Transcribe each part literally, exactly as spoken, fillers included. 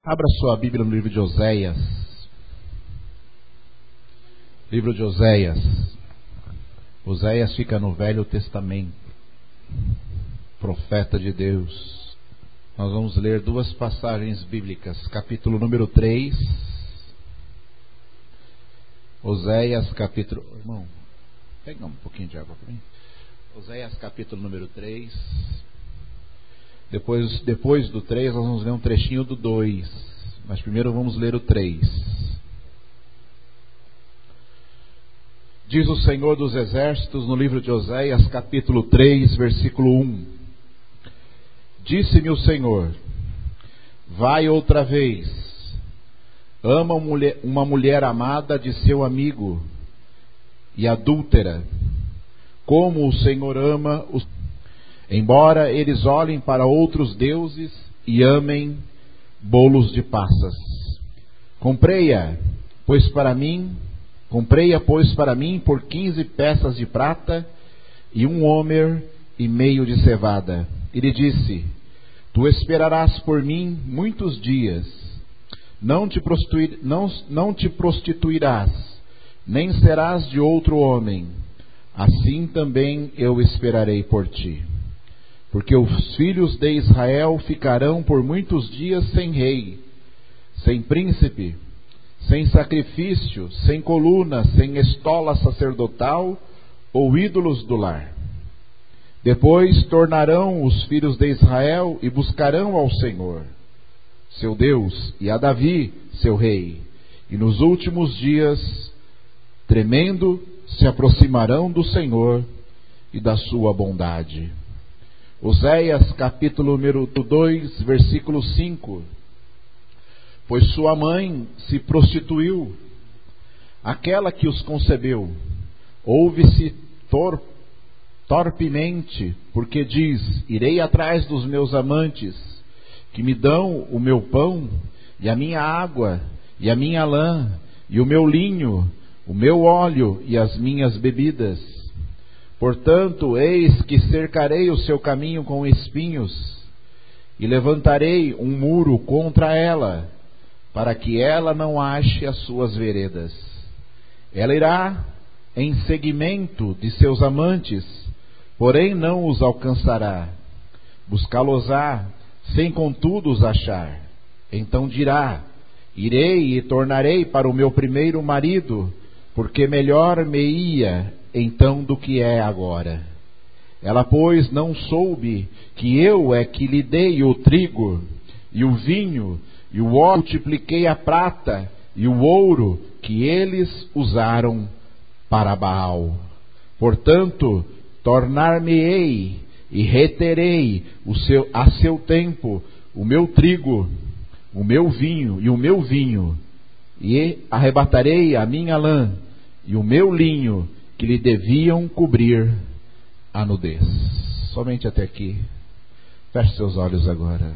Abra sua Bíblia no livro de Oséias. Livro de Oséias. Oséias fica no Velho Testamento. Profeta de Deus. Nós vamos ler duas passagens bíblicas. Capítulo número três. Oséias capítulo... Irmão, pega um pouquinho de água para mim. Oséias capítulo número três. Depois, depois do três nós vamos ler um trechinho do dois. Mas primeiro vamos ler o três. Diz o Senhor dos Exércitos no livro de Oséias capítulo três, versículo um. Disse-me o Senhor: vai outra vez. Ama uma mulher, uma mulher amada de seu amigo e adúltera, como o Senhor ama os... embora eles olhem para outros deuses e amem bolos de passas. Comprei-a, pois para mim, comprei-a, pois para mim por quinze peças de prata e um homer e meio de cevada. E lhe disse: tu esperarás por mim muitos dias, não te, prostituir, não, não te prostituirás, nem serás de outro homem. Assim também eu esperarei por ti. Porque os filhos de Israel ficarão por muitos dias sem rei, sem príncipe, sem sacrifício, sem coluna, sem estola sacerdotal ou ídolos do lar. Depois tornarão os filhos de Israel e buscarão ao Senhor, seu Deus, e a Davi, seu rei. E nos últimos dias, tremendo, se aproximarão do Senhor e da sua bondade. Oséias capítulo número dois, versículo cinco. Pois sua mãe se prostituiu, aquela que os concebeu, ouve-se tor torpemente, porque diz: irei atrás dos meus amantes, que me dão o meu pão, e a minha água, e a minha lã, e o meu linho, o meu óleo e as minhas bebidas. Portanto, eis que cercarei o seu caminho com espinhos, e levantarei um muro contra ela, para que ela não ache as suas veredas. Ela irá em seguimento de seus amantes, porém não os alcançará. Buscá-los-á, sem contudo os achar. Então dirá: irei e tornarei para o meu primeiro marido, porque melhor me ia então do que é agora. Ela, pois, não soube que eu é que lhe dei o trigo, e o vinho, e o óleo, multipliquei a prata e o ouro que eles usaram para Baal. Portanto, tornar-me-ei e reterei o seu, a seu tempo o meu trigo, o meu vinho e o meu vinho, e arrebatarei a minha lã e o meu linho, que lhe deviam cobrir a nudez. Somente até aqui. Feche seus olhos agora.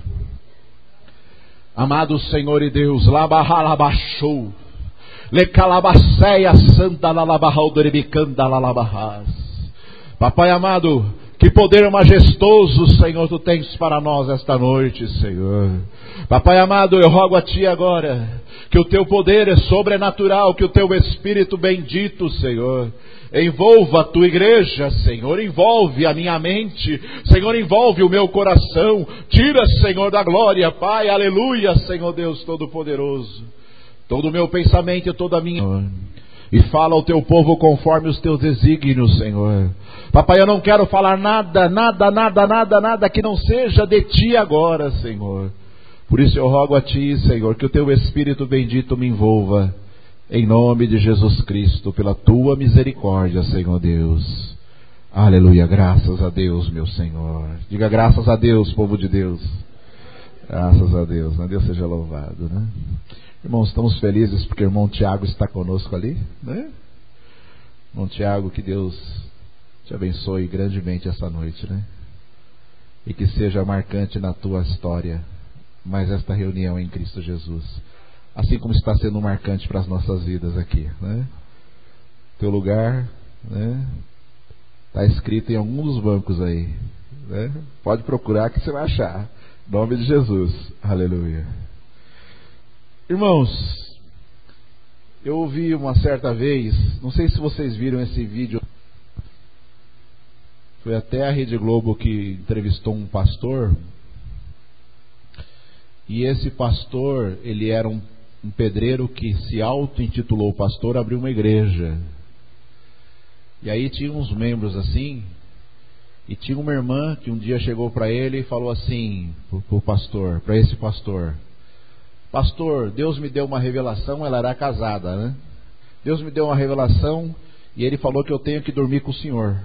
Amado Senhor e Deus, labahalabachou, lecalabaceia santa lalabahaldorebicanda lalabahas. Papai amado, que poder majestoso, Senhor, tu tens para nós esta noite, Senhor. Papai amado, eu rogo a ti agora, que o teu poder é sobrenatural, que o teu Espírito bendito, Senhor, envolva a tua igreja, Senhor, envolve a minha mente, Senhor, envolve o meu coração, tira, Senhor, da glória, Pai, aleluia, Senhor Deus Todo-Poderoso, todo o meu pensamento e toda a minha... E fala ao teu povo conforme os teus desígnios, Senhor. Papai, eu não quero falar nada, nada, nada, nada, nada que não seja de ti agora, Senhor. Por isso eu rogo a ti, Senhor, que o teu Espírito bendito me envolva, em nome de Jesus Cristo, pela tua misericórdia, Senhor Deus. Aleluia, graças a Deus, meu Senhor. Diga graças a Deus, povo de Deus. Graças a Deus, né? Deus seja louvado, né? Irmãos, estamos felizes porque o irmão Tiago está conosco ali, né? Irmão Tiago, que Deus te abençoe grandemente essa noite, né? E que seja marcante na tua história, mais esta reunião em Cristo Jesus, assim como está sendo marcante para as nossas vidas aqui, né? Teu lugar, né, está escrito em algum dos bancos aí, né? Pode procurar que você vai achar. Em nome de Jesus, aleluia. Irmãos, eu ouvi uma certa vez, não sei se vocês viram esse vídeo, foi até a Rede Globo que entrevistou um pastor, e esse pastor, ele era um, um pedreiro que se auto-intitulou pastor, abriu uma igreja. E aí tinha uns membros assim, e tinha uma irmã que um dia chegou para ele e falou assim para o pastor, para esse pastor: pastor, Deus me deu uma revelação. Ela era casada, né? Deus me deu uma revelação e ele falou que eu tenho que dormir com o senhor.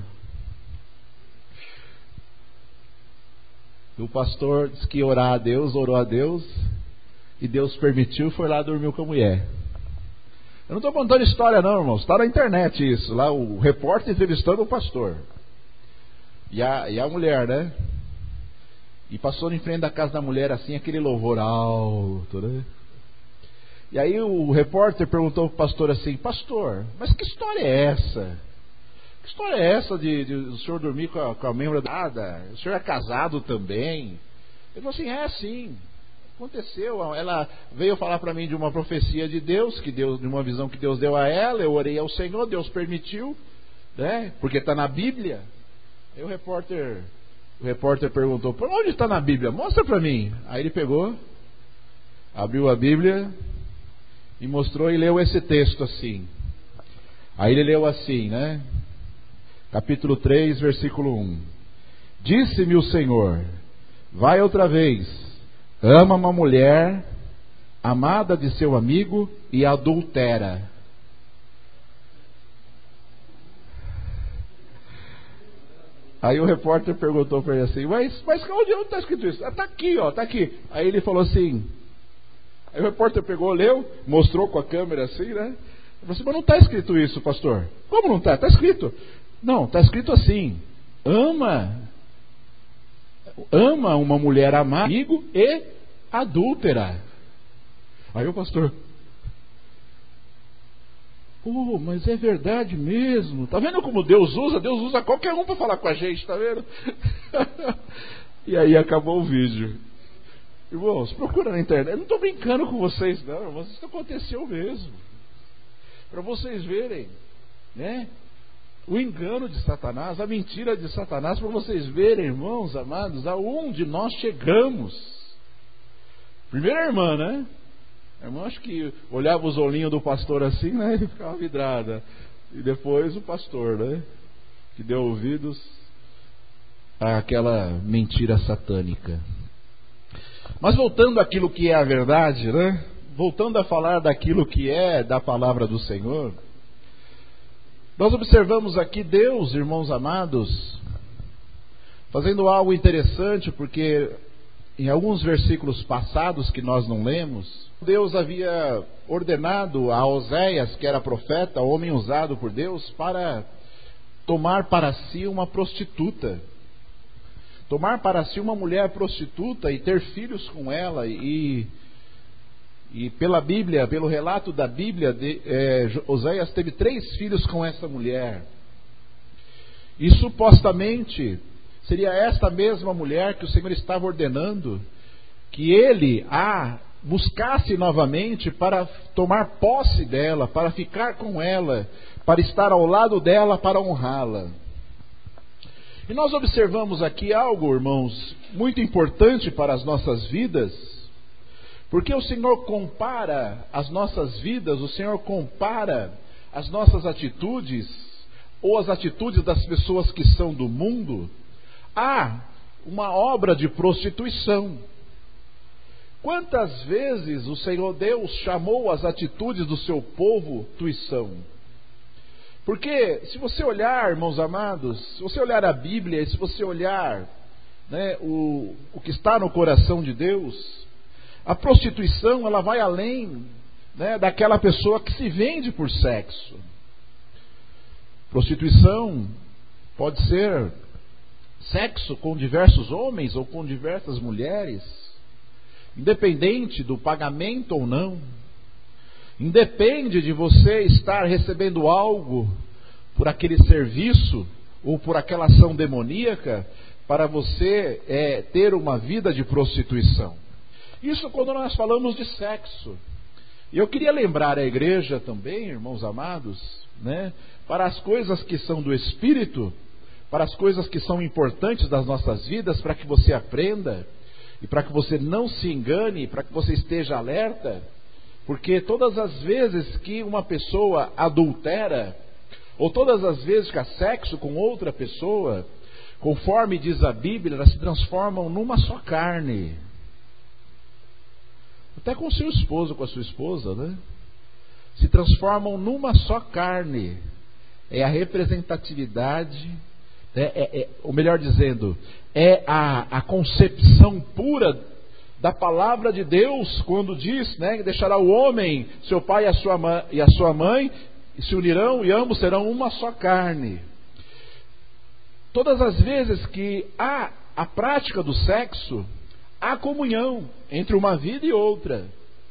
O pastor disse que ia orar a Deus, orou a Deus, e Deus permitiu, foi lá dormir com a mulher. Eu não estou contando história não, irmãos, está na internet isso, lá o repórter entrevistando o pastor. E a, e a mulher, né? E passou em frente da casa da mulher assim, aquele louvor alto, né? E aí o repórter perguntou para o pastor assim: pastor, mas que história é essa? Que história é essa de, de o senhor dormir com a, com a membro da nada? O senhor é casado também? Ele falou assim: é sim, aconteceu. Ela veio falar para mim de uma profecia de Deus, que Deus, de uma visão que Deus deu a ela. Eu orei ao Senhor, Deus permitiu, né? Porque está na Bíblia. Aí o repórter, o repórter perguntou: por onde está na Bíblia? Mostra para mim. Aí ele pegou, abriu a Bíblia e mostrou e leu esse texto assim. Aí ele leu assim, né? Capítulo três, versículo um. Disse-me o Senhor: vai outra vez, ama uma mulher amada de seu amigo e adultera. Aí o repórter perguntou para ele assim: mas, mas onde está escrito isso? Está aqui, ó, está aqui. Aí ele falou assim, aí o repórter pegou, leu, mostrou com a câmera assim, né? Ele falou assim: mas não está escrito isso, pastor. Como não está? Está escrito. Não, está escrito assim: ama, ama uma mulher amada, amigo e adúltera. Aí o pastor: oh, mas é verdade mesmo. Tá vendo como Deus usa? Deus usa qualquer um para falar com a gente, tá vendo? E aí acabou o vídeo. Irmãos, procura na internet. Eu não estou brincando com vocês não, irmãos. Isso aconteceu mesmo. Para vocês verem, né? O engano de Satanás, a mentira de Satanás, para vocês verem, irmãos amados, aonde nós chegamos. Primeiro a irmã, né? A irmã acho que olhava os olhinhos do pastor assim, né? E ficava vidrada. E depois o pastor, né? Que deu ouvidos àquela mentira satânica. Mas voltando àquilo que é a verdade, né? Voltando a falar daquilo que é da palavra do Senhor, nós observamos aqui Deus, irmãos amados, fazendo algo interessante, porque em alguns versículos passados que nós não lemos, Deus havia ordenado a Oséias, que era profeta, homem usado por Deus, para tomar para si uma prostituta. Tomar para si uma mulher prostituta e ter filhos com ela. E, e pela Bíblia, pelo relato da Bíblia, de, é, Oséias teve três filhos com essa mulher. E supostamente seria esta mesma mulher que o Senhor estava ordenando que ele a buscasse novamente para tomar posse dela, para ficar com ela, para estar ao lado dela, para honrá-la. E nós observamos aqui algo, irmãos, muito importante para as nossas vidas, porque o Senhor compara as nossas vidas, o Senhor compara as nossas atitudes, ou as atitudes das pessoas que são do mundo, a uma obra de prostituição. Quantas vezes o Senhor Deus chamou as atitudes do seu povo prostituição? Porque se você olhar, irmãos amados, se você olhar a Bíblia, e se você olhar, né, o, o que está no coração de Deus, a prostituição ela vai além, né, daquela pessoa que se vende por sexo. Prostituição pode ser sexo com diversos homens ou com diversas mulheres, independente do pagamento ou não. Independe de você estar recebendo algo por aquele serviço ou por aquela ação demoníaca para você é, ter uma vida de prostituição. Isso quando nós falamos de sexo. E eu queria lembrar a igreja também, irmãos amados, né, para as coisas que são do Espírito, para as coisas que são importantes das nossas vidas, para que você aprenda, e para que você não se engane, para que você esteja alerta, porque todas as vezes que uma pessoa adultera, ou todas as vezes que há sexo com outra pessoa, conforme diz a Bíblia, elas se transformam numa só carne. Até com o seu esposo, com a sua esposa, né? Se transformam numa só carne. É a representatividade, é, é, é, ou melhor dizendo, é a, a concepção pura da palavra de Deus, quando diz, né, que deixará o homem, seu pai e a sua mãe, e a sua mãe, e se unirão e ambos serão uma só carne. Todas as vezes que há a prática do sexo, há comunhão entre uma vida e outra.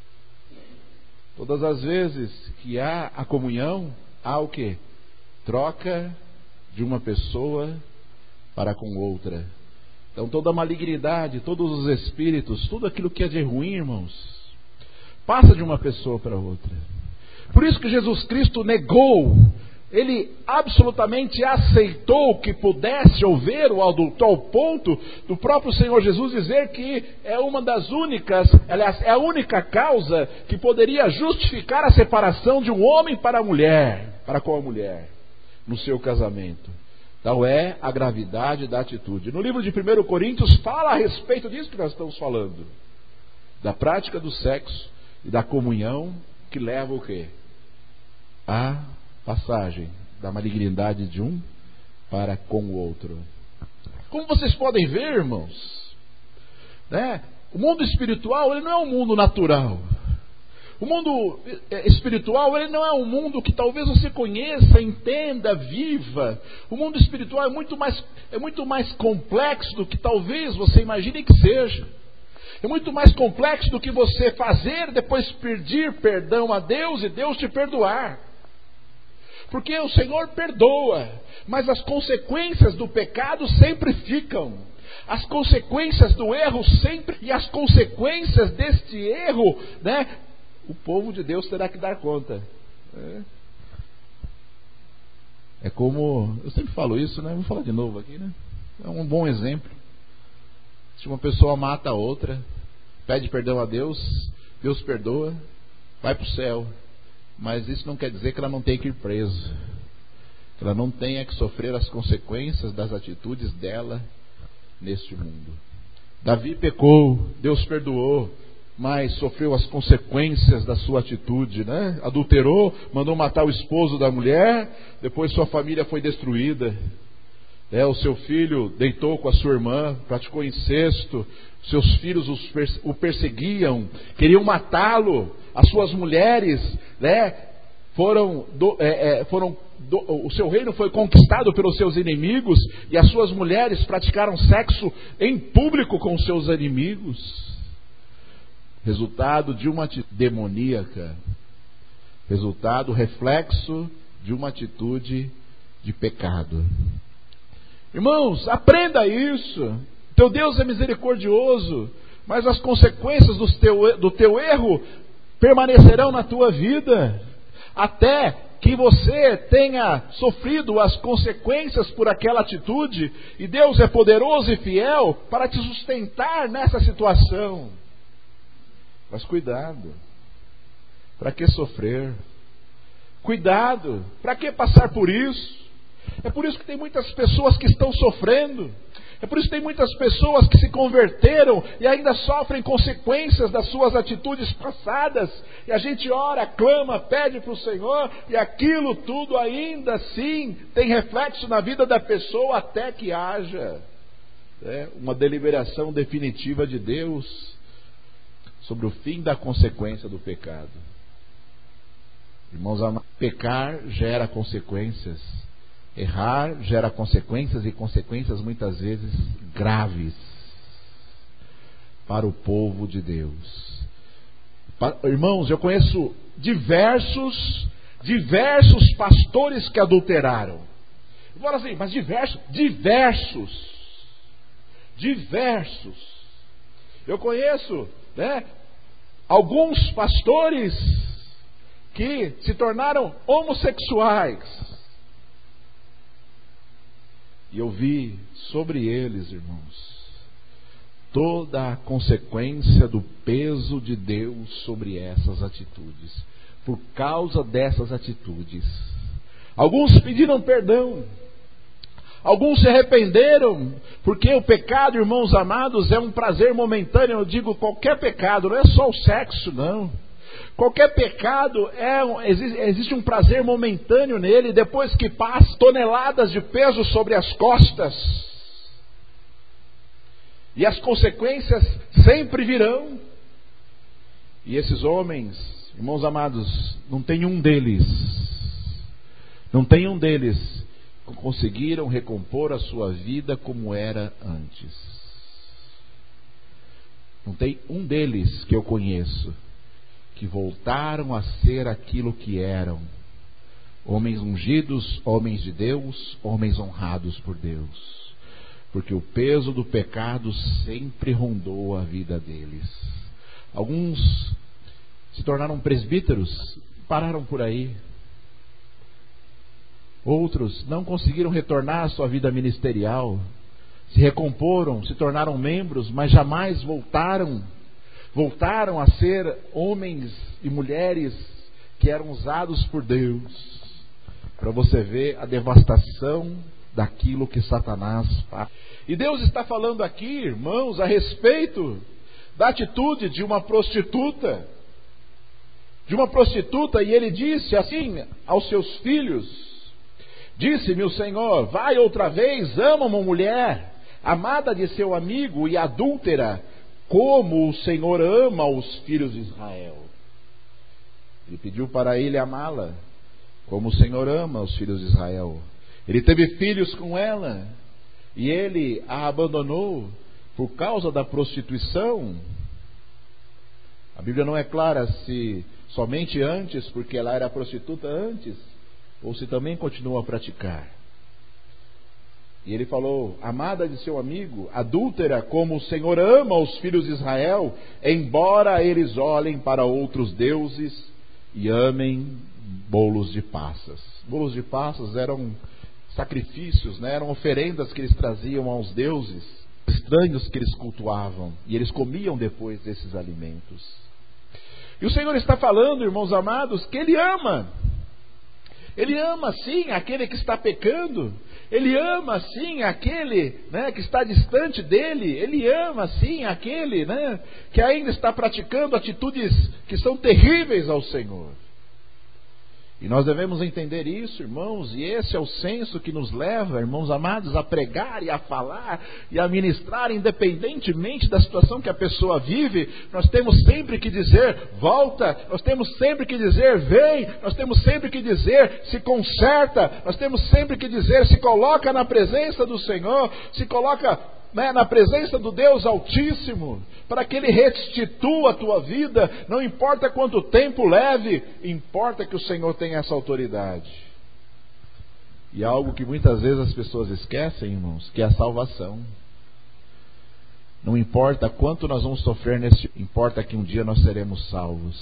Todas as vezes que há a comunhão, há o quê? Troca de uma pessoa para com outra. Então toda a malignidade, todos os espíritos, tudo aquilo que é de ruim, irmãos, passa de uma pessoa para outra. Por isso que Jesus Cristo negou, ele absolutamente aceitou que pudesse haver o adultério, ao ponto do próprio Senhor Jesus dizer que é uma das únicas, aliás, é a única causa que poderia justificar a separação de um homem para a mulher, para com a mulher, no seu casamento. Tal é a gravidade da atitude. No livro de primeiro Coríntios fala a respeito disso que nós estamos falando, da prática do sexo e da comunhão que leva o quê? A passagem da malignidade de um para com o outro. Como vocês podem ver, irmãos, né? O mundo espiritual, ele não é um mundo natural. O mundo espiritual, ele não é um mundo que talvez você conheça, entenda, viva. O mundo espiritual é muito mais, é muito mais complexo do que talvez você imagine que seja. É muito mais complexo do que você fazer, depois pedir perdão a Deus e Deus te perdoar. Porque o Senhor perdoa, mas as consequências do pecado sempre ficam. As consequências do erro sempre, e as consequências deste erro, né, o povo de Deus terá que dar conta. É, é como, eu sempre falo isso, né? Vou falar de novo aqui, né? É um bom exemplo. Se uma pessoa mata a outra, pede perdão a Deus, Deus perdoa, vai para o céu. Mas isso não quer dizer que ela não tenha que ir presa, que ela não tenha que sofrer as consequências das atitudes dela neste mundo. Davi pecou, Deus perdoou, mas sofreu as consequências da sua atitude, né? Adulterou, mandou matar o esposo da mulher, depois sua família foi destruída. É, o seu filho deitou com a sua irmã, praticou incesto, seus filhos os perse- o perseguiam, queriam matá-lo, as suas mulheres, né, foram, do, é, é, foram do, o seu reino foi conquistado pelos seus inimigos, e as suas mulheres praticaram sexo em público com os seus inimigos. Resultado de uma atitude demoníaca, resultado, reflexo de uma atitude de pecado. Irmãos, aprenda isso. Teu Deus é misericordioso, mas as consequências do teu, do teu erro permanecerão na tua vida, até que você tenha sofrido as consequências por aquela atitude, e Deus é poderoso e fiel para te sustentar nessa situação. Mas cuidado, para que sofrer? Cuidado, para que passar por isso? É por isso que tem muitas pessoas que estão sofrendo. É por isso que tem muitas pessoas que se converteram e ainda sofrem consequências das suas atitudes passadas. E a gente ora, clama, pede para o Senhor, e aquilo tudo ainda assim tem reflexo na vida da pessoa, até que haja, né, uma deliberação definitiva de Deus sobre o fim da consequência do pecado. Irmãos amados, pecar gera consequências. Errar gera consequências, e consequências muitas vezes graves para o povo de Deus. Para, irmãos, eu conheço diversos, diversos pastores que adulteraram. Eu falo assim, mas diversos, diversos, diversos. Eu conheço, né, alguns pastores que se tornaram homossexuais. E eu vi sobre eles, irmãos, toda a consequência do peso de Deus sobre essas atitudes, por causa dessas atitudes. Alguns pediram perdão, alguns se arrependeram, porque o pecado, irmãos amados, é um prazer momentâneo. Eu digo qualquer pecado, não é só o sexo, não. Qualquer pecado, é um, existe, existe um prazer momentâneo nele, depois que passa toneladas de peso sobre as costas. E as consequências sempre virão. E esses homens, irmãos amados, não tem um deles, não tem um deles que conseguiram recompor a sua vida como era antes. Não tem um deles que eu conheço que voltaram a ser aquilo que eram. Homens ungidos, homens de Deus, homens honrados por Deus. Porque o peso do pecado sempre rondou a vida deles. Alguns se tornaram presbíteros, pararam por aí. Outros não conseguiram retornar à sua vida ministerial, se recomporam, se tornaram membros, mas jamais voltaram, voltaram a ser homens e mulheres que eram usados por Deus. Para você ver a devastação daquilo que Satanás faz. E Deus está falando aqui, irmãos, a respeito da atitude de uma prostituta. De uma prostituta, e ele disse assim aos seus filhos: disse-me o Senhor, vai outra vez, ama uma mulher, amada de seu amigo e adúltera, como o Senhor ama os filhos de Israel. Ele pediu para ele amá-la, como o Senhor ama os filhos de Israel. Ele teve filhos com ela, e ele a abandonou por causa da prostituição. A Bíblia não é clara se somente antes, porque ela era prostituta antes, ou se também continua a praticar. E ele falou, amada de seu amigo, adúltera, como o Senhor ama os filhos de Israel, embora eles olhem para outros deuses e amem bolos de passas. Bolos de passas eram sacrifícios, né? Eram oferendas que eles traziam aos deuses estranhos que eles cultuavam, e eles comiam depois desses alimentos. E o Senhor está falando, irmãos amados, que Ele ama. Ele ama sim aquele que está pecando. Ele ama sim aquele, né, que está distante dele. Ele ama sim aquele, né, que ainda está praticando atitudes que são terríveis ao Senhor. E nós devemos entender isso, irmãos, e esse é o senso que nos leva, irmãos amados, a pregar e a falar e a ministrar, independentemente da situação que a pessoa vive. Nós temos sempre que dizer, volta, nós temos sempre que dizer, vem, nós temos sempre que dizer, se conserta, nós temos sempre que dizer, se coloca na presença do Senhor, se coloca, né, na presença do Deus Altíssimo, para que Ele restitua a tua vida. Não importa quanto tempo leve, importa que o Senhor tenha essa autoridade. E algo que muitas vezes as pessoas esquecem, irmãos, que é a salvação. Não importa quanto nós vamos sofrer nesse, importa que um dia nós seremos salvos.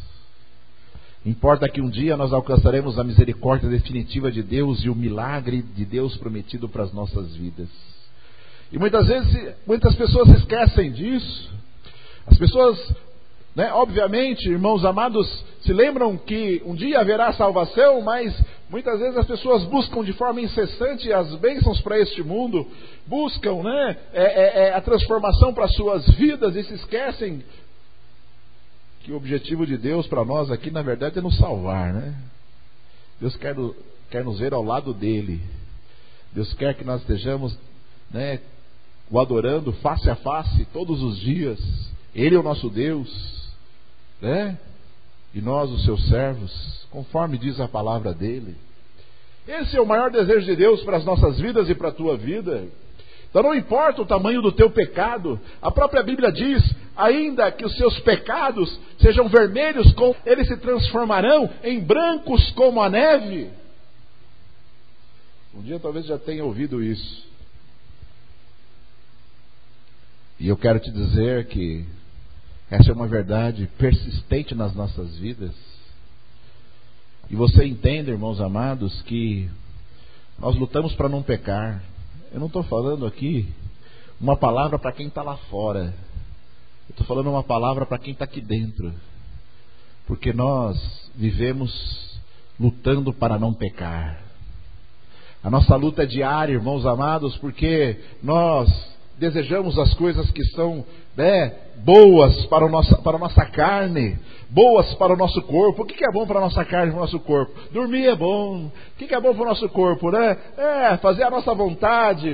Importa que um dia nós alcançaremos a misericórdia definitiva de Deus e o milagre de Deus prometido para as nossas vidas. E muitas vezes, muitas pessoas esquecem disso. As pessoas, né, obviamente, irmãos amados, se lembram que um dia haverá salvação, mas muitas vezes as pessoas buscam de forma incessante as bênçãos para este mundo, buscam, né, é, é, é, a transformação para as suas vidas e se esquecem que o objetivo de Deus para nós aqui, na verdade, é nos salvar, né? Deus quer, quer nos ver ao lado dele. Deus quer que nós estejamos, né, o adorando face a face todos os dias. Ele é o nosso Deus, né? E nós os seus servos, conforme diz a palavra dele. Esse é o maior desejo de Deus para as nossas vidas e para a tua vida. Então não importa o tamanho do teu pecado, a própria Bíblia diz, ainda que os seus pecados sejam vermelhos, como eles se transformarão em brancos como a neve. Um dia talvez já tenha ouvido isso. E eu quero te dizer que essa é uma verdade persistente nas nossas vidas. E você entende, irmãos amados, que nós lutamos para não pecar. Eu não estou falando aqui uma palavra para quem está lá fora. Eu estou falando uma palavra para quem está aqui dentro. Porque nós vivemos lutando para não pecar. A nossa luta é diária, irmãos amados, porque nós desejamos as coisas que são, né, boas para, o nosso, para a nossa carne, boas para o nosso corpo. O que é bom para a nossa carne e para o nosso corpo? Dormir é bom. O que é bom para o nosso corpo, né? É fazer a nossa vontade.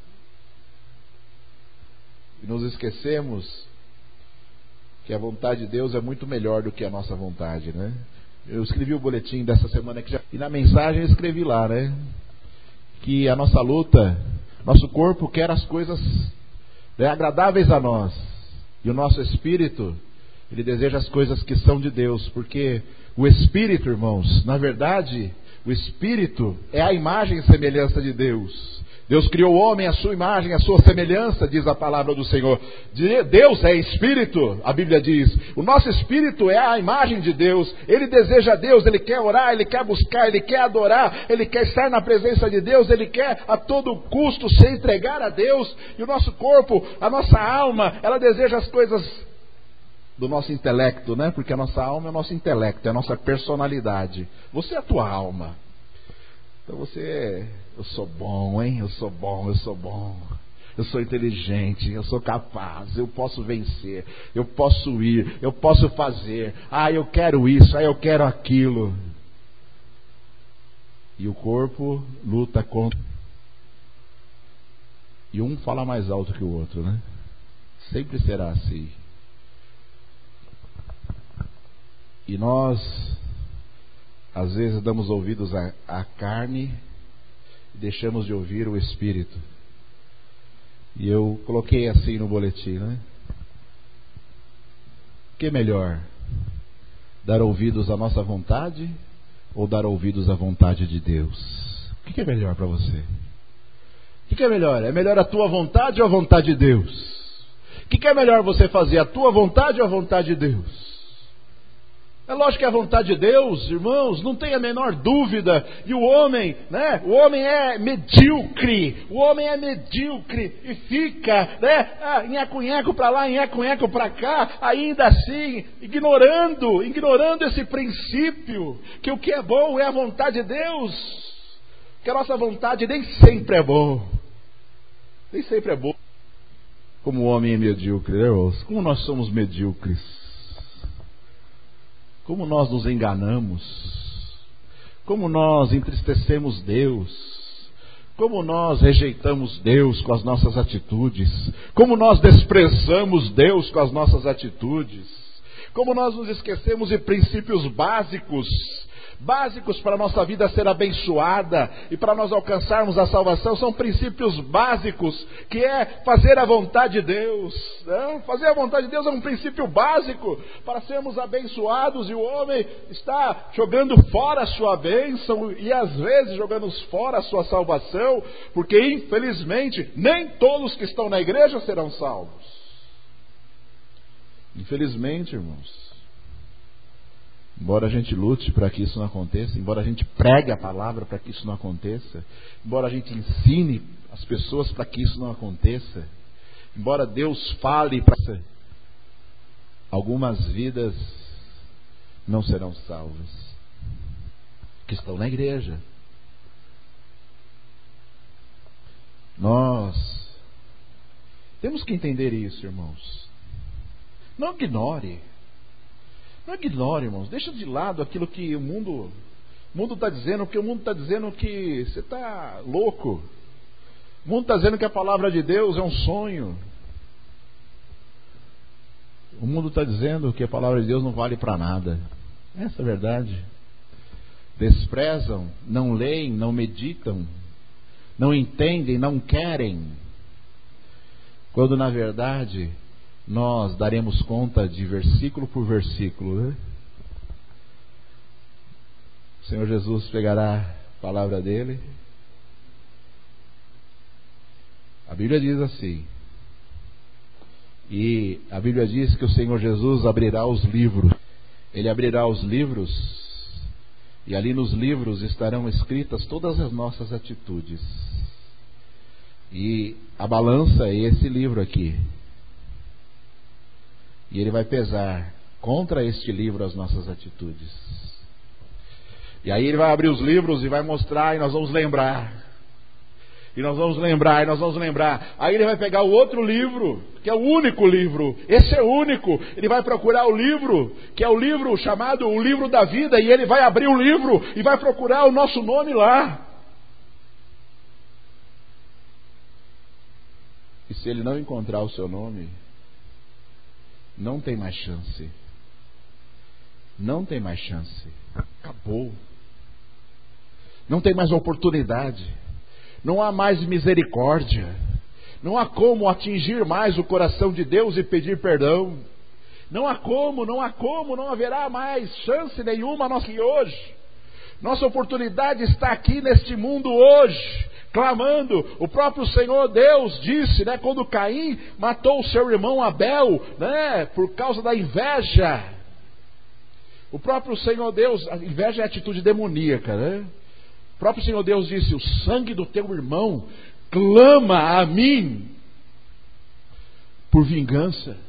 E nos esquecemos que a vontade de Deus é muito melhor do que a nossa vontade, né? Eu escrevi o boletim dessa semana aqui, e na mensagem eu escrevi lá, né? Que a nossa luta, nosso corpo quer as coisas, né, agradáveis a nós. E o nosso espírito, ele deseja as coisas que são de Deus. Porque o espírito, irmãos, na verdade, o espírito é a imagem e semelhança de Deus. Deus criou o homem à sua imagem, à sua semelhança, diz a palavra do Senhor. Deus é espírito, a Bíblia diz. O nosso espírito é a imagem de Deus. Ele deseja Deus, ele quer orar, ele quer buscar, ele quer adorar, ele quer estar na presença de Deus, ele quer a todo custo se entregar a Deus. E o nosso corpo, a nossa alma, ela deseja as coisas do nosso intelecto, né? Porque a nossa alma é o nosso intelecto, é a nossa personalidade. Você é a tua alma. Então você, eu sou bom, hein? Eu sou bom, eu sou bom. Eu sou inteligente, eu sou capaz, eu posso vencer, eu posso ir, eu posso fazer. Ah, eu quero isso, ah, eu quero aquilo. E o corpo luta contra. E um fala mais alto que o outro, né? Sempre será assim. E nós, às vezes, damos ouvidos à, à carne e deixamos de ouvir o Espírito. E eu coloquei assim no boletim, né? O que é melhor? Dar ouvidos à nossa vontade ou dar ouvidos à vontade de Deus? O que é melhor para você? O que é melhor? É melhor a tua vontade ou a vontade de Deus? O que é melhor você fazer? A tua vontade ou a vontade de Deus? É lógico que a vontade de Deus, irmãos, não tem a menor dúvida. E o homem, né? O homem é medíocre. O homem é medíocre e fica, né? Nheco-nheco para lá, nheco-nheco para cá, ainda assim, ignorando, ignorando esse princípio, que o que é bom é a vontade de Deus. Que a nossa vontade nem sempre é bom. Nem sempre é bom. Como o homem é medíocre, né, irmãos? Como nós somos medíocres. Como nós nos enganamos, como nós entristecemos Deus, como nós rejeitamos Deus com as nossas atitudes, como nós desprezamos Deus com as nossas atitudes, como nós nos esquecemos de princípios básicos, básicos para a nossa vida ser abençoada e para nós alcançarmos a salvação. São princípios básicos, que é fazer a vontade de Deus, né? Fazer a vontade de Deus é um princípio básico para sermos abençoados, e o homem está jogando fora a sua bênção e às vezes jogando fora a sua salvação, porque infelizmente nem todos que estão na igreja serão salvos. Infelizmente, irmãos. Embora a gente lute para que isso não aconteça, embora a gente pregue a palavra para que isso não aconteça, embora a gente ensine as pessoas para que isso não aconteça, embora Deus fale para algumas vidas não serão salvas, que estão na igreja. Nós temos que entender isso, irmãos. Não ignore. Não ignore, irmãos. Deixa de lado aquilo que o mundo o mundo está dizendo, porque o mundo está dizendo que você está louco. O mundo está dizendo que a palavra de Deus é um sonho. O mundo está dizendo que a palavra de Deus não vale para nada. Essa é a verdade. Desprezam, não leem, não meditam, não entendem, não querem. Quando na verdade nós daremos conta de versículo por versículo, né? O Senhor Jesus pegará a palavra dele. A Bíblia diz assim, e a Bíblia diz que o Senhor Jesus abrirá os livros. Ele abrirá os livros E ali nos livros estarão escritas todas as nossas atitudes. E a balança é esse livro aqui. E ele vai pesar contra este livro as nossas atitudes. E aí ele vai abrir os livros e vai mostrar, e nós vamos lembrar. E nós vamos lembrar, e nós vamos lembrar. Aí ele vai pegar o outro livro, que é o único livro. Esse é o único. Ele vai procurar o livro, que é o livro chamado o livro da vida. E ele vai abrir o livro e vai procurar o nosso nome lá. E se ele não encontrar o seu nome, não tem mais chance. Não tem mais chance. Acabou. Não tem mais oportunidade. Não há mais misericórdia. Não há como atingir mais o coração de Deus e pedir perdão. Não há como, não há como, não haverá mais chance nenhuma nossa aqui hoje. Nossa oportunidade está aqui neste mundo hoje, clamando. O próprio Senhor Deus disse, né, quando Caim matou o seu irmão Abel, né, por causa da inveja. O próprio Senhor Deus, a inveja é atitude demoníaca, né? O próprio Senhor Deus disse: o sangue do teu irmão clama a mim por vingança.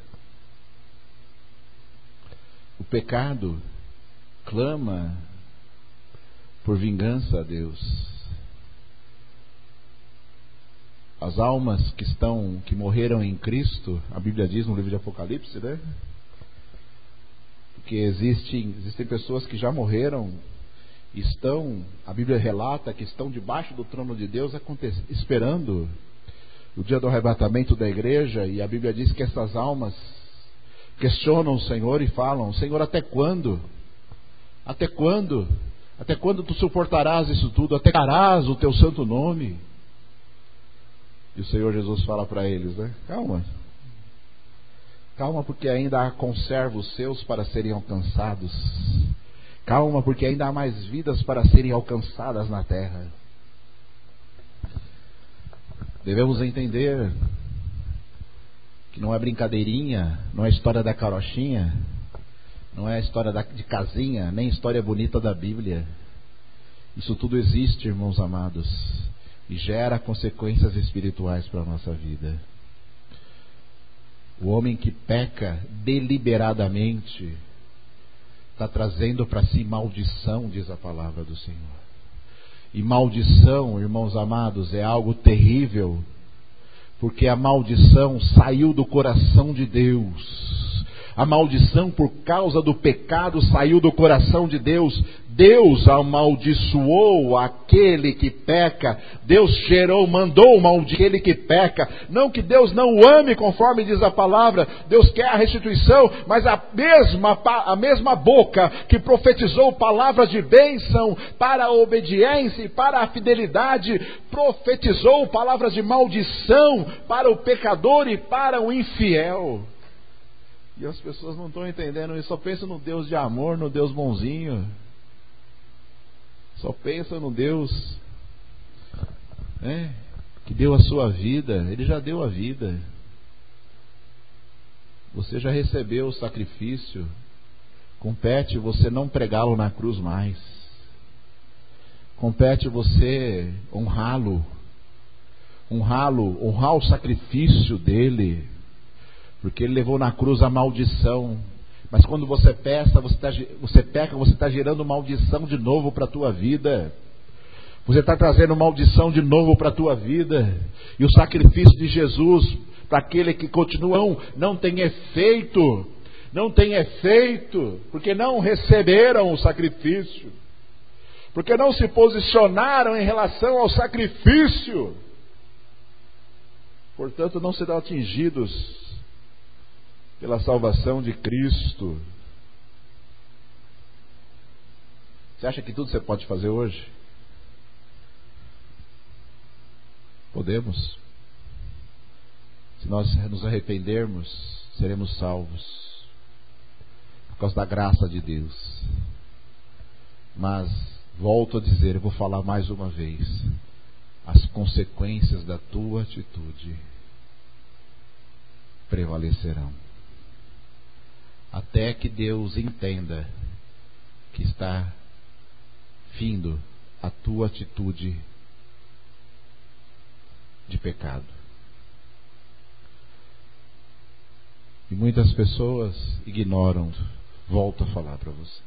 O pecado clama por vingança a Deus. As almas que estão, que morreram em Cristo, a Bíblia diz no livro de Apocalipse, né? Porque existem, existem pessoas que já morreram, estão, a Bíblia relata que estão debaixo do trono de Deus esperando o dia do arrebatamento da igreja. E a Bíblia diz que essas almas questionam o Senhor e falam: Senhor, até quando? Até quando? Até quando tu suportarás isso tudo? Até darás o teu santo nome? E o Senhor Jesus fala para eles, né? Calma. Calma, porque ainda há conservos seus para serem alcançados. Calma, porque ainda há mais vidas para serem alcançadas na terra. Devemos entender que não é brincadeirinha, não é história da carochinha, não é a história da, de casinha, nem história bonita da Bíblia. Isso tudo existe, irmãos amados, e gera consequências espirituais para a nossa vida. O homem que peca deliberadamente está trazendo para si maldição, diz a palavra do Senhor. E maldição, irmãos amados, é algo terrível, porque a maldição saiu do coração de Deus. A maldição por causa do pecado saiu do coração de Deus. Deus amaldiçoou aquele que peca. Deus gerou, mandou maldito aquele que peca. Não que Deus não o ame, conforme diz a palavra. Deus quer a restituição, mas a mesma, a mesma boca que profetizou palavras de bênção para a obediência e para a fidelidade, profetizou palavras de maldição para o pecador e para o infiel. E as pessoas não estão entendendo isso, só pensam no Deus de amor, no Deus bonzinho. Só pensa no Deus, né, que deu a sua vida. Ele já deu a vida. Você já recebeu o sacrifício. Compete você não pregá-lo na cruz mais. Compete você honrá-lo. Honrá-lo, honrar o sacrifício dele. Porque ele levou na cruz a maldição. Mas quando você peça, você, tá, você peca, você está gerando maldição de novo para a tua vida. Você está trazendo maldição de novo para a tua vida. E o sacrifício de Jesus, para aquele que continua, não, não tem efeito. Não tem efeito, porque não receberam o sacrifício. Porque não se posicionaram em relação ao sacrifício. Portanto, não serão atingidos pela salvação de Cristo. Você acha que tudo você pode fazer hoje? Podemos. Se nós nos arrependermos, seremos salvos por causa da graça de Deus. Mas volto a dizer, eu vou falar mais uma vez, as consequências da tua atitude prevalecerão. Até que Deus entenda que está findo a tua atitude de pecado. E muitas pessoas ignoram. Volto a falar para você.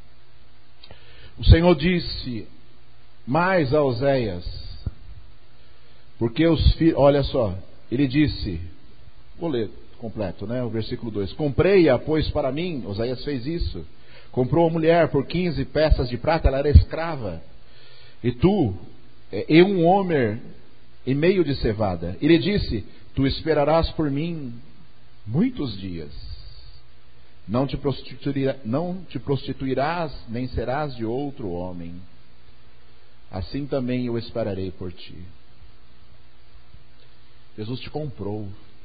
O Senhor disse mais a Oséias, porque os filhos, olha só, ele disse, vou ler completo, né? O versículo dois: comprei-a, pois para mim, Oséias fez isso, comprou a mulher por quinze peças de prata, ela era escrava, e tu, e um homem e meio de cevada. Ele disse: tu esperarás por mim muitos dias, não te prostituirá, não te prostituirás, nem serás de outro homem. Assim também eu esperarei por ti. Jesus te comprou.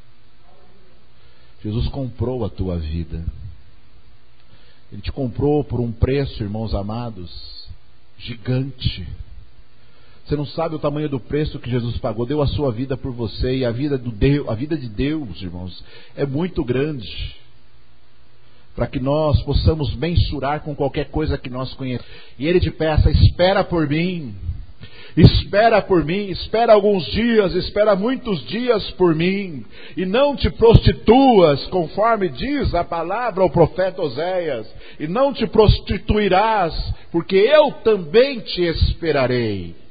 Jesus comprou a tua vida. Ele te comprou por um preço, irmãos amados, gigante. Você não sabe o tamanho do preço que Jesus pagou. Deu a sua vida por você. E a vida, do Deus, a vida de Deus, irmãos, é muito grande, para que nós possamos mensurar com qualquer coisa que nós conhecemos. E Ele te peça: espera por mim, espera por mim, espera alguns dias, espera muitos dias por mim, e não te prostituas, conforme diz a palavra ao profeta Oséias, e não te prostituirás, porque eu também te esperarei.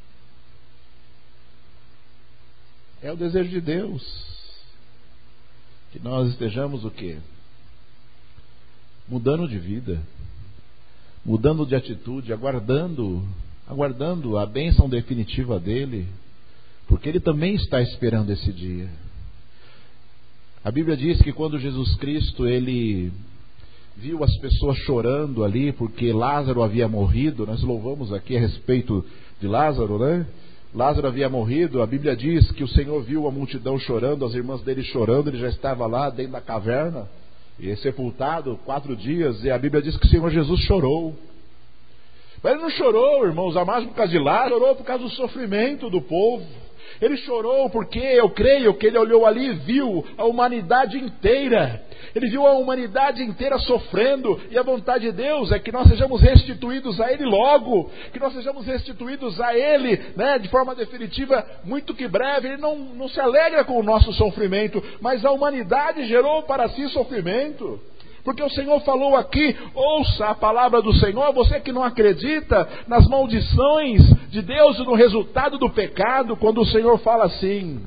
É o desejo de Deus, que nós estejamos o quê? Mudando de vida, mudando de atitude, aguardando, aguardando a bênção definitiva dele, porque ele também está esperando esse dia. A Bíblia diz que quando Jesus Cristo, ele viu as pessoas chorando ali, porque Lázaro havia morrido, nós louvamos aqui a respeito de Lázaro, né? Lázaro havia morrido, a Bíblia diz que o Senhor viu a multidão chorando, as irmãs dele chorando, ele já estava lá dentro da caverna, e sepultado quatro dias, e a Bíblia diz que o Senhor Jesus chorou. Mas ele não chorou, irmãos amados, por causa de Lázaro, chorou por causa do sofrimento do povo. Ele chorou porque eu creio que ele olhou ali e viu a humanidade inteira. Ele viu a humanidade inteira sofrendo, e a vontade de Deus é que nós sejamos restituídos a Ele logo, que nós sejamos restituídos a Ele, né, de forma definitiva, muito que breve. Ele não, não se alegra com o nosso sofrimento, mas a humanidade gerou para si sofrimento. Porque o Senhor falou aqui, ouça a palavra do Senhor, você que não acredita nas maldições de Deus e no resultado do pecado, quando o Senhor fala assim: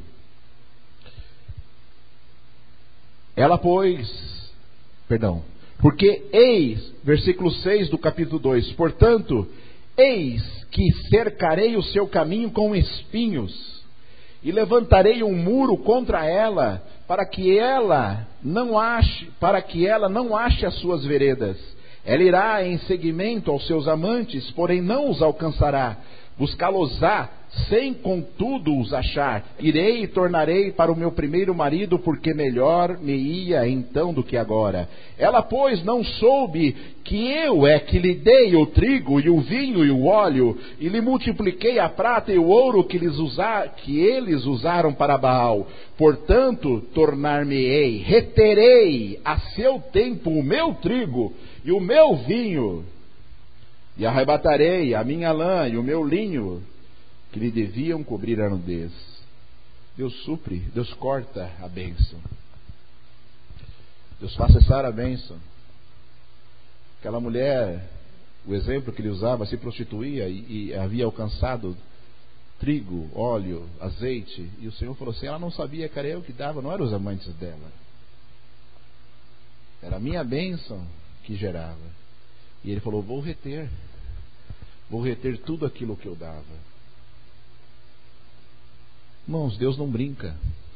ela pois, perdão, porque eis, versículo seis do capítulo dois, portanto, eis que cercarei o seu caminho com espinhos, e levantarei um muro contra ela, para que ela não ache, para que ela não ache as suas veredas. Ela irá em seguimento aos seus amantes, porém não os alcançará. Buscá-los-á, sem contudo os achar. Irei e tornarei para o meu primeiro marido, porque melhor me ia então do que agora. Ela, pois, não soube que eu é que lhe dei o trigo e o vinho e o óleo, e lhe multipliquei a prata e o ouro que, lhes usa, que eles usaram para Baal. Portanto, tornar-me-ei, reterei a seu tempo o meu trigo e o meu vinho, e arrebatarei a minha lã e o meu linho, que lhe deviam cobrir a nudez. Deus supre, Deus corta a bênção. Deus faz cessar a bênção. Aquela mulher, o exemplo que ele usava, se prostituía e, e havia alcançado trigo, óleo, azeite, e o Senhor falou assim, ela não sabia que era eu que dava, não eram os amantes dela. Era a minha bênção que gerava. E ele falou, vou reter, vou reter tudo aquilo que eu dava. Irmãos, Deus não brinca.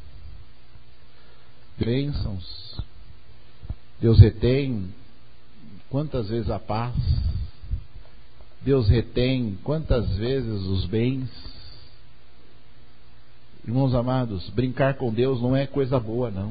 Bênçãos. Deus retém quantas vezes a paz. Deus retém quantas vezes os bens. Irmãos amados, brincar com Deus não é coisa boa, não.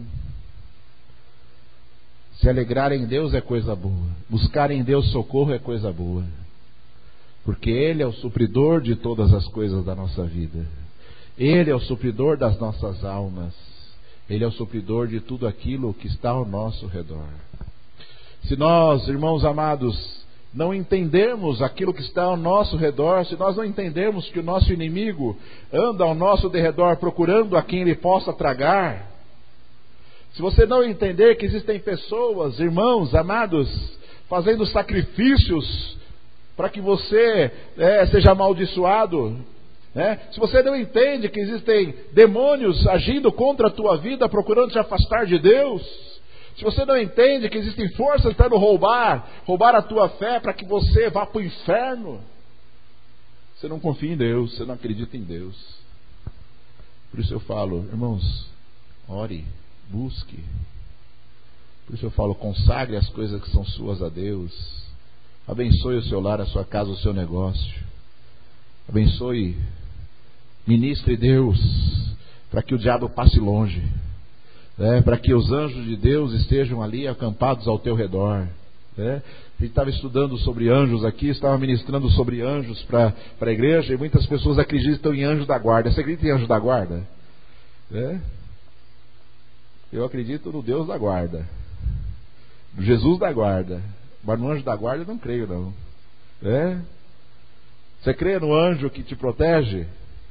Se alegrar em Deus é coisa boa. Buscar em Deus socorro é coisa boa. Porque Ele é o supridor de todas as coisas da nossa vida. Ele é o supridor das nossas almas. Ele é o supridor de tudo aquilo que está ao nosso redor. Se nós, irmãos amados, não entendermos aquilo que está ao nosso redor, se nós não entendermos que o nosso inimigo anda ao nosso derredor procurando a quem ele possa tragar, se você não entender que existem pessoas, irmãos, amados, fazendo sacrifícios para que você é, seja amaldiçoado, né? Se você não entende que existem demônios agindo contra a tua vida, procurando te afastar de Deus, se você não entende que existem forças tentando roubar, roubar a tua fé para que você vá para o inferno, você não confia em Deus, você não acredita em Deus. Por isso eu falo, irmãos, ore, busque. Por isso eu falo, consagre as coisas que são suas a Deus. Abençoe o seu lar, a sua casa, o seu negócio. Abençoe, ministre Deus, para que o diabo passe longe, né? Para que os anjos de Deus estejam ali acampados ao teu redor, né? A gente estava estudando sobre anjos aqui, estava ministrando sobre anjos para a igreja, e muitas pessoas acreditam em anjo da guarda. Você acredita em anjo da guarda? É? Eu acredito no Deus da guarda, no Jesus da guarda, mas no anjo da guarda eu não creio não. É? Você crê no anjo que te protege?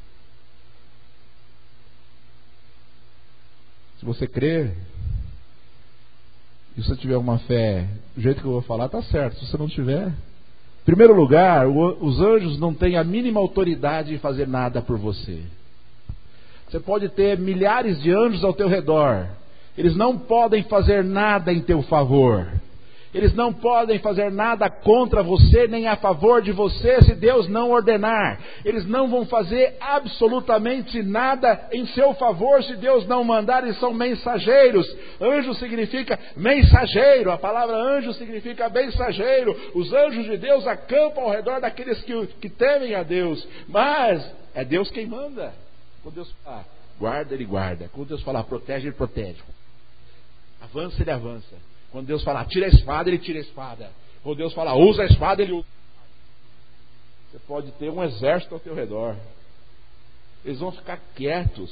Se você crê, e se você tiver uma fé do jeito que eu vou falar, tá certo. Se você não tiver, em primeiro lugar, os anjos não têm a mínima autoridade de fazer nada por você. Você pode ter milhares de anjos ao teu redor, eles não podem fazer nada em teu favor. Eles não podem fazer nada contra você, nem a favor de você, se Deus não ordenar. Eles não vão fazer absolutamente nada em seu favor, se Deus não mandar. Eles são mensageiros. Anjo significa mensageiro. A palavra anjo significa mensageiro. Os anjos de Deus acampam ao redor daqueles que, que temem a Deus. Mas é Deus quem manda. Quando Deus fala, guarda, Ele guarda. Quando Deus fala, protege, Ele protege. Avança, Ele avança. Quando Deus fala, tira a espada, Ele tira a espada. Quando Deus fala, usa a espada, Ele usa. Você pode ter um exército ao teu redor. Eles vão ficar quietos.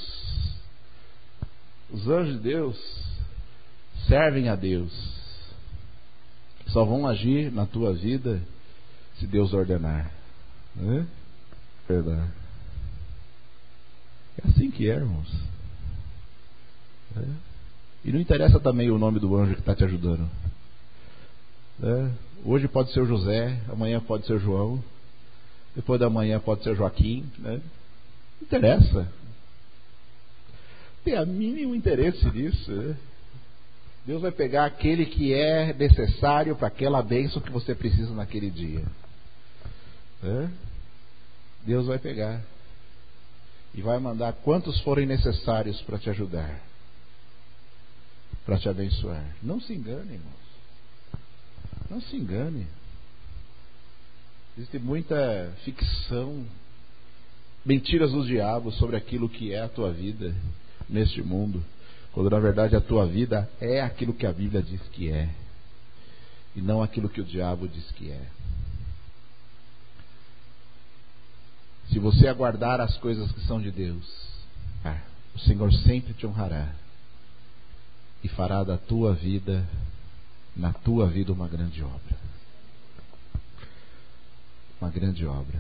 Os anjos de Deus servem a Deus. Só vão agir na tua vida se Deus ordenar. Né? Verdade. É assim que é, irmãos. É. E não interessa também o nome do anjo que está te ajudando. É. Hoje pode ser o José, amanhã pode ser o João, depois da manhã pode ser o Joaquim. Né? Não interessa. Tem a mínimo interesse nisso. Né? Deus vai pegar aquele que é necessário para aquela bênção que você precisa naquele dia. É. Deus vai pegar e vai mandar quantos forem necessários para te ajudar, para te abençoar. Não se engane, irmãos. Não se engane. Existe muita ficção, mentiras dos diabos sobre aquilo que é a tua vida neste mundo, quando na verdade a tua vida é aquilo que a Bíblia diz que é, e não aquilo que o diabo diz que é. Se você aguardar as coisas que são de Deus, o Senhor sempre te honrará e fará da tua vida, na tua vida, uma grande obra. Uma grande obra.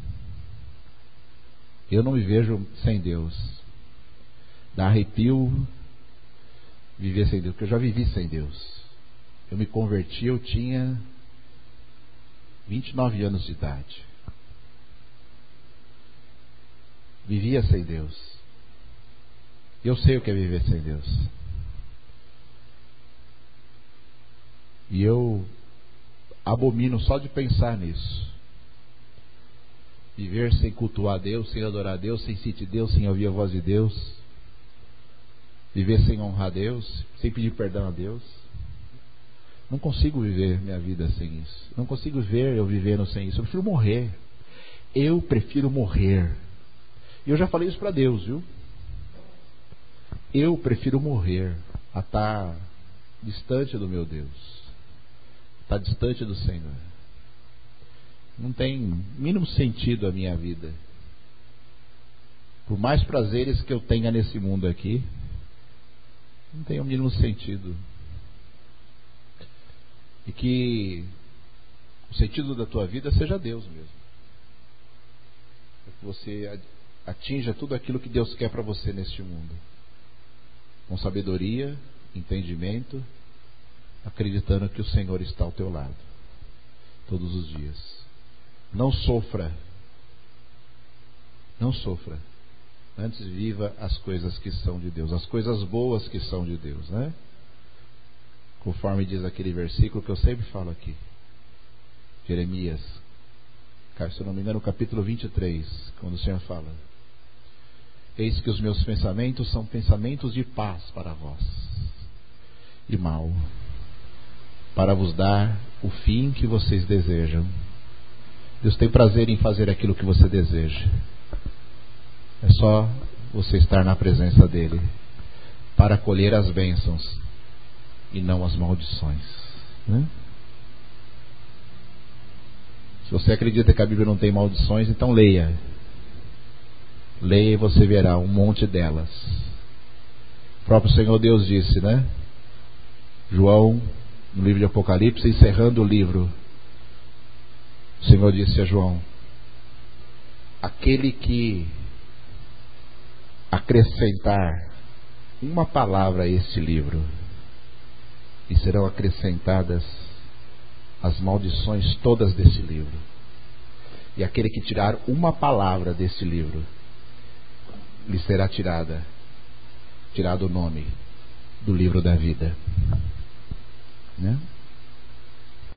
Eu não me vejo sem Deus. Dá arrepio viver sem Deus, porque eu já vivi sem Deus. Eu me converti, eu tinha vinte e nove anos de idade. Vivia sem Deus. Eu sei o que é viver sem Deus. E eu abomino só de pensar nisso. Viver sem cultuar a Deus, sem adorar a Deus, sem sentir Deus, sem ouvir a voz de Deus. Viver sem honrar a Deus, sem pedir perdão a Deus. Não consigo viver minha vida sem isso. Não consigo ver eu vivendo sem isso. Eu prefiro morrer. Eu prefiro morrer. E eu já falei isso para Deus, viu? Eu prefiro morrer a estar distante do meu Deus, estar distante do Senhor. Não tem mínimo sentido a minha vida. Por mais prazeres que eu tenha nesse mundo aqui, não tem o mínimo sentido. E que o sentido da tua vida seja Deus mesmo. Para que você atinja tudo aquilo que Deus quer para você neste mundo. Com sabedoria, entendimento, acreditando que o Senhor está ao teu lado todos os dias. Não sofra. Não sofra. Antes viva as coisas que são de Deus, as coisas boas que são de Deus, né? Conforme diz aquele versículo que eu sempre falo aqui. Jeremias, se eu não me engano, no capítulo vinte e três, quando o Senhor fala: eis que os meus pensamentos são pensamentos de paz para vós, e mal, para vos dar o fim que vocês desejam. Deus tem prazer em fazer aquilo que você deseja. É só você estar na presença dele para colher as bênçãos e não as maldições, né? Se você acredita que a Bíblia não tem maldições, então leia. Leia e você verá um monte delas. O próprio Senhor Deus disse, né? João, no livro de Apocalipse, encerrando o livro, o Senhor disse a João: aquele que acrescentar uma palavra a este livro, e serão acrescentadas as maldições todas desse livro. E aquele que tirar uma palavra deste livro, lhe será tirada, tirado o nome do livro da vida, né?